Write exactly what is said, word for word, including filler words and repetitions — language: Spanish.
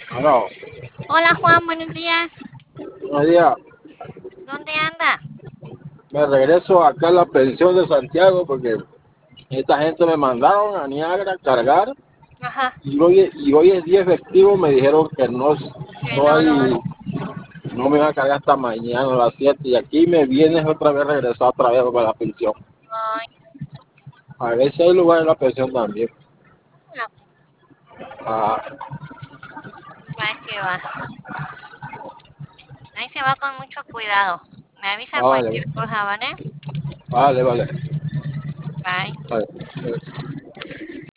Aló, Hola Juan, buenos días. buenos días. ¿Dónde anda? Me regreso acá a la pensión de Santiago porque esta gente me mandaron a Niagara a cargar Ajá, y hoy, y hoy es día festivo. Me dijeron que no, que no no lo hay, hace. no me van a cargar hasta mañana a las siete y aquí me vienes otra vez regresar otra vez para la pensión. Ay, A ver si hay lugar en la pensión también. no, Ah, va que va. Ahí se va con mucho cuidado. Me avisa vale, cualquier cosa, ¿vale? vale, vale. Bye. vale.